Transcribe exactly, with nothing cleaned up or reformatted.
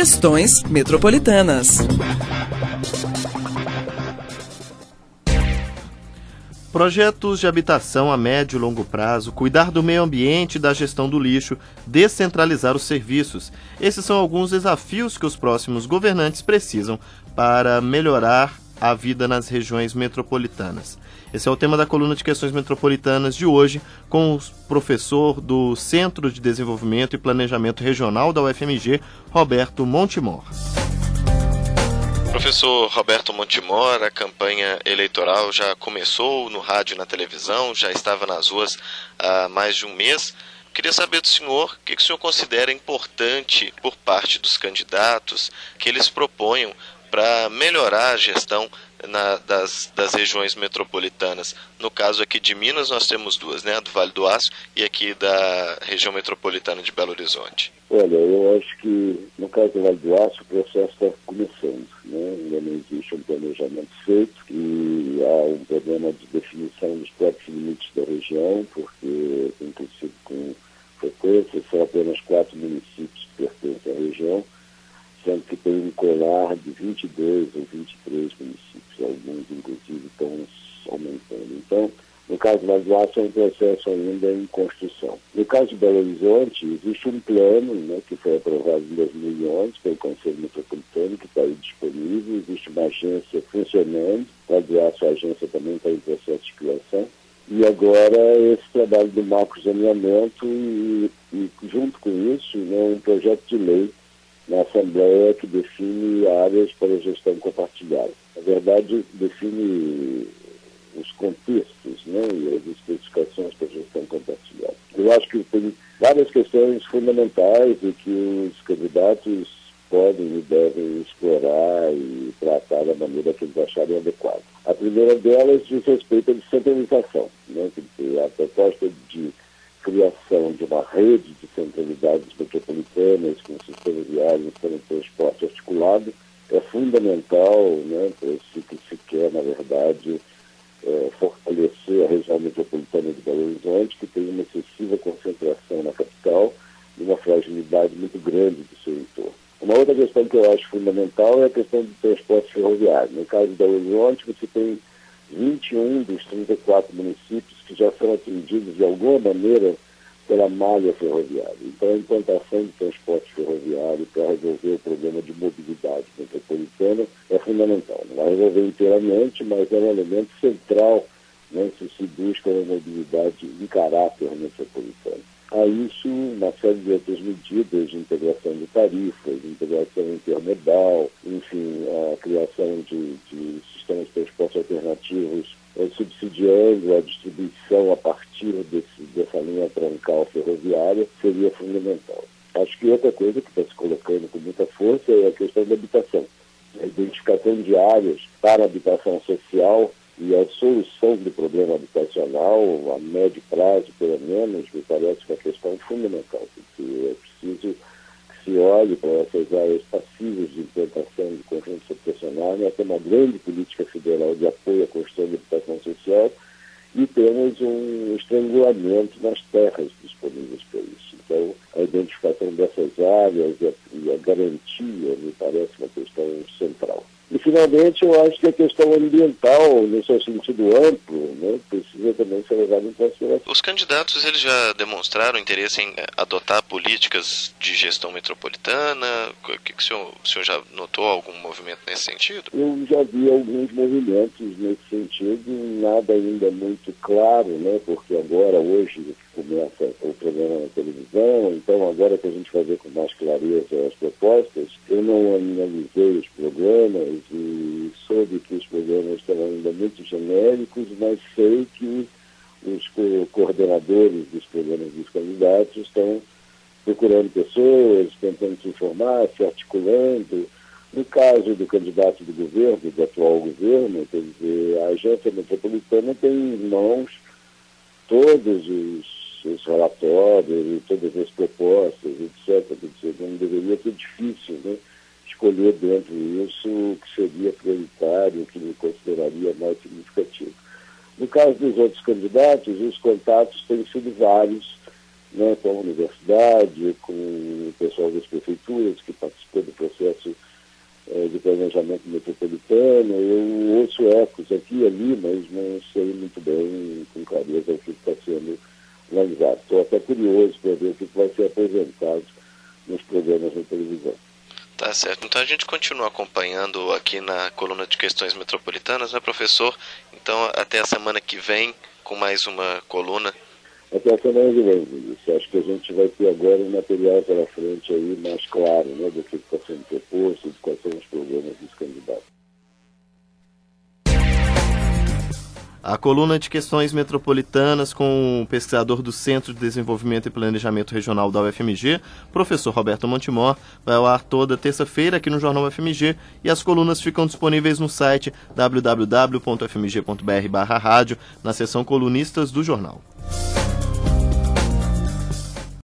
Gestões Metropolitanas. Projetos de habitação a médio e longo prazo, cuidar do meio ambiente e da gestão do lixo, descentralizar os serviços. Esses são alguns desafios que os próximos governantes precisam para melhorar a vida nas regiões metropolitanas. Esse é o tema da coluna de Questões Metropolitanas de hoje, com o professor do Centro de Desenvolvimento e Planejamento Regional da U F M G, Roberto Montemor. Professor Roberto Montemor, a campanha eleitoral já começou no rádio e na televisão, já estava nas ruas há mais de um mês. Queria saber do senhor o que o senhor considera importante por parte dos candidatos que eles proponham para melhorar a gestão na, das, das regiões metropolitanas. No caso aqui de Minas, nós temos duas, né? A do Vale do Aço e aqui da região metropolitana de Belo Horizonte. Olha, eu acho que no caso do Vale do Aço o processo está começando, né? Ainda não existe um planejamento feito e há um problema de definição dos próprios limites da região, porque tem sido com frequência, são apenas quatro municípios que pertencem à região, sendo que tem um colar de vinte e dois ou vinte e três municípios, alguns inclusive estão aumentando. Então, no caso do Vale do Aço é um processo ainda em construção. No caso de Belo Horizonte, existe um plano, né, que foi aprovado em dois mil e onze pelo Conselho Metropolitano, que está aí disponível, existe uma agência funcionando, o Vale do Aço, a agência também está em processo de criação, e agora esse trabalho do macro zoneamento e, e junto com isso, né, um projeto de lei na Assembleia que define áreas para gestão compartilhada. Na verdade, define os contextos, né, e as especificações para gestão compartilhada. Eu acho que tem várias questões fundamentais e que os candidatos podem e devem explorar e tratar da maneira que eles acharem adequada. A primeira delas diz respeito à descentralização, né, que a proposta de criação de uma rede de centralidades metropolitanas com sistemas viários para o transporte articulado é fundamental, né, para se que se quer, na verdade, é, fortalecer a região metropolitana de Belo Horizonte, que tem uma excessiva concentração na capital e uma fragilidade muito grande do seu entorno. Uma outra questão que eu acho fundamental é a questão do transporte ferroviário. No caso de Belo Horizonte, você tem vinte e um dos trinta e quatro municípios que já são atingidos de alguma maneira pela malha ferroviária. Então, a implantação do transporte ferroviário para resolver o problema de mobilidade metropolitana é fundamental. Não vai resolver inteiramente, mas é um elemento central, né, se se busca uma mobilidade em caráter metropolitano. A isso, uma série de outras medidas de integração de tarifas, de integração intermodal, enfim, a criação de, de sistemas de transporte alternativos, eh, subsidiando a distribuição a partir desse, dessa linha troncal ferroviária, seria fundamental. Acho que outra coisa que está se colocando com muita força é a questão da habitação. A identificação de áreas para a habitação social e a solução do problema habitacional, a médio prazo, pelo menos, me parece uma questão fundamental, porque é preciso que se olhe para essas áreas passíveis de implantação de conjuntos habitacionais. Nós temos uma grande política federal de apoio à construção de habitação social e temos um estrangulamento nas terras disponíveis para isso. Então, a identificação dessas áreas e a, e a garantia me parece uma questão central. E, finalmente, eu acho que a questão ambiental, no seu sentido amplo, né, precisa também ser levada em consideração. Os candidatos eles já demonstraram interesse em adotar políticas de gestão metropolitana? O que, que o, senhor, o senhor já notou algum movimento nesse sentido? Eu já vi alguns movimentos nesse sentido, nada ainda muito claro, né, porque agora, hoje, começa o programa na televisão, então agora que a gente vai ver com mais clareza as propostas, eu não analisei os programas e soube que os programas estão ainda muito genéricos, mas sei que os co- coordenadores dos programas dos candidatos estão procurando pessoas, tentando se informar, se articulando. No caso do candidato do governo, do atual governo, quer dizer, a agência metropolitana tem em mãos todos os os relatórios e todas as propostas, etcétera. Quer dizer, não deveria ser difícil, né, escolher dentro disso o que seria prioritário, o que me consideraria mais significativo. No caso dos outros candidatos, os contatos têm sido vários né, com a universidade, com o pessoal das prefeituras que participou do processo é, de planejamento metropolitano. Eu ouço ecos aqui e ali, mas não sei muito bem, com clareza, o que está sendo analisado. Estou até curioso para ver o que vai ser apresentado nos programas na televisão. Tá certo. Então a gente continua acompanhando aqui na coluna de questões metropolitanas, né, professor? Então até a semana que vem com mais uma coluna. Até a semana que vem, Vinícius. Acho que a gente vai ter agora um material pela frente aí mais claro, né, do que está sendo proposto, de quais são os problemas dos candidatos. A coluna de questões metropolitanas com o pesquisador do Centro de Desenvolvimento e Planejamento Regional da U F M G, professor Roberto Montemor, vai ao ar toda terça-feira aqui no Jornal U F M G e as colunas ficam disponíveis no site w w w ponto f m g ponto b r barra rádio, na seção colunistas do jornal.